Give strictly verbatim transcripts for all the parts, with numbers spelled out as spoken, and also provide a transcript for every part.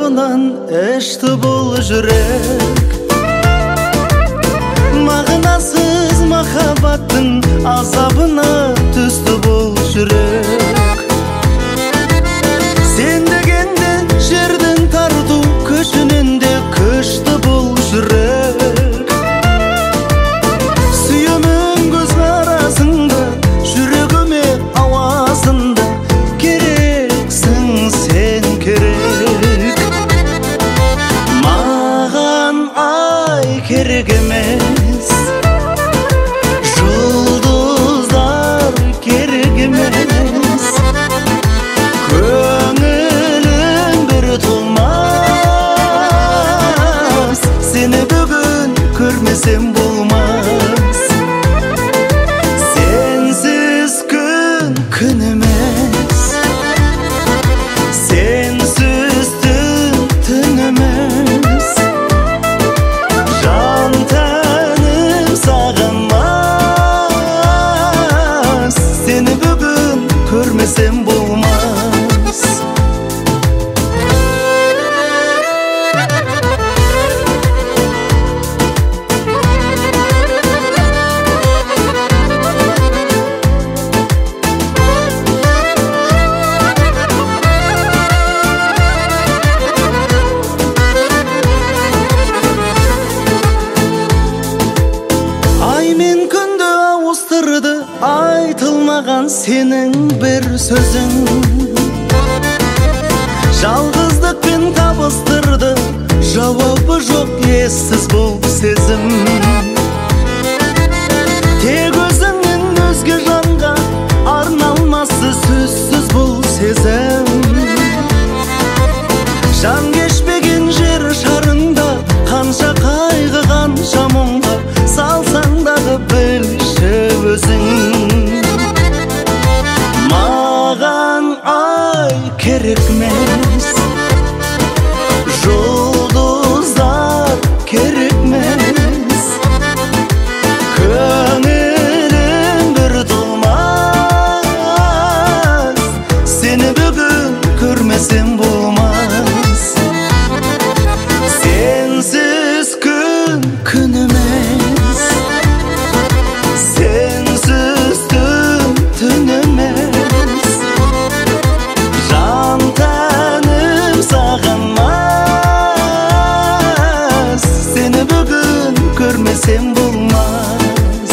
азабынан ішті бұл жүрек. Мағынасыз махаббаттың азабына түсті бұл жүрек. Сен дегенде жердің тарту күшінен де күшті бұл жүрек. Сүйемін көз қарасыңда, жүрегіме ауасында, керексің сен керек. Маған ай керек емес, жұлдыздар керек емес. Көңілім бір толмас, сені бүгін көрмесем болмас. Сенсіз күн күн емес, сенсіз түн түн емес. Жан тәнім сағынмас, сені бүгін көрмесем болмас. Ай мен күнді ауыстырды айтылмаған сенің бір сөзің. Жалғыздықпен табыстырды, жауабы жоқ ессіз бұл сезім. Тек өзіңнен өзге жанға арналмасы сөзсіз бұл сезім. Жан кешпеген жер шарында қанша қайғы қанша мұңға салсаң дағы білші өзің. Маған ай керек емес, жұлдыздар керек емес. Көңілім бір толмас, сені бүгін көрмесем болмас. Сенсіз күн күн емес, сенсіз түн түн емес. Жан тәнім сағынмас, сені бүгін көрмесем болмас.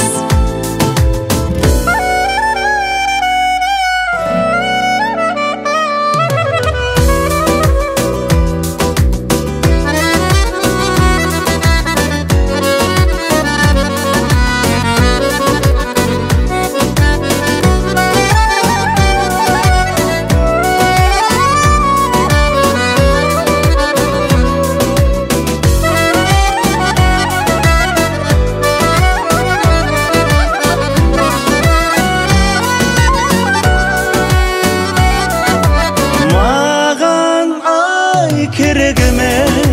Маған ай керек емес,